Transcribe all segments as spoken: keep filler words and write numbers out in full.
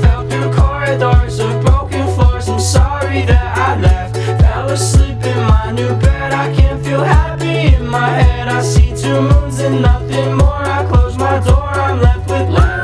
fell through corridors of broken floors. I'm sorry that I left, fell asleep in my new bed. I can't feel happy in my head. I see two moons and nothing more. I close my door, I'm left with less.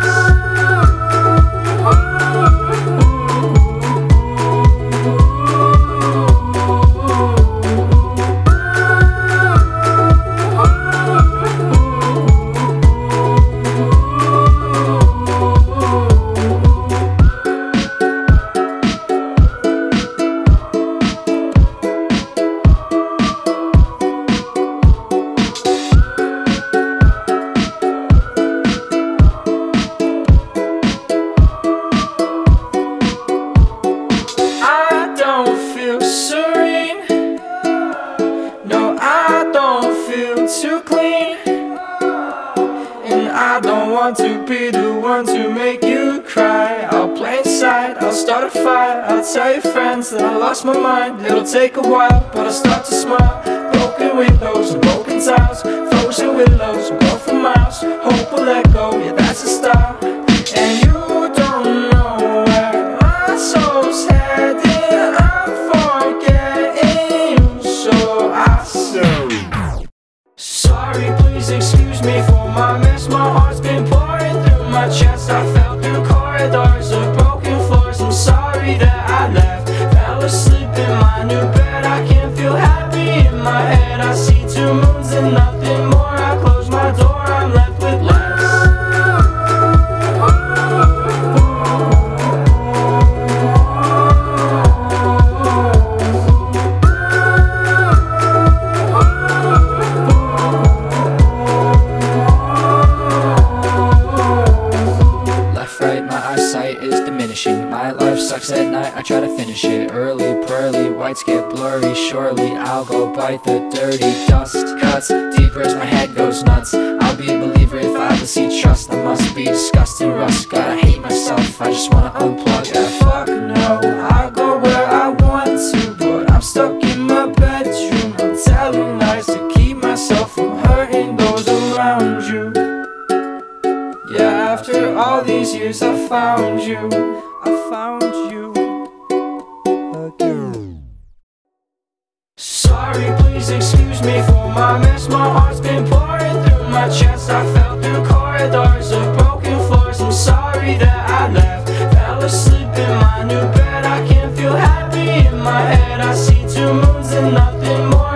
Too clean, and I don't want to be the one to make you cry. I'll play inside, I'll start a fire, I'll tell your friends that I lost my mind. It'll take a while, but I'll start to smile. Broken windows and broken tiles, frozen willows, we'll go for miles. Hope will let go, yeah that's the style. And you don't know where my soul's headed. I'm forgetting you, so I say sorry, please excuse me for my mess. My heart's been pouring through my chest. I fell through corridors of broken floors. I'm sorry that I left, fell asleep in my new bed. I can't feel happy in my head. I see two moons and nothing more. I close my door, I'm left with less. My life sucks at night, I try to finish it early, pearly, whites get blurry. Surely I'll go bite the dirty dust. Cuts deeper as my head goes nuts. I'll be a believer if I ever see trust. I must be disgusting rust. Gotta hate myself, I just wanna unplug. Yeah, fuck no, I'll go where I want to, but I'm stuck in my bedroom. I'm telling lies to keep myself from hurting those around you. Yeah, after all these years I found you, I found you again. Sorry, please excuse me for my mess. My heart's been pouring through my chest. I fell through corridors of broken floors. I'm sorry that I left, fell asleep in my new bed. I can't feel happy in my head. I see two moons and nothing more.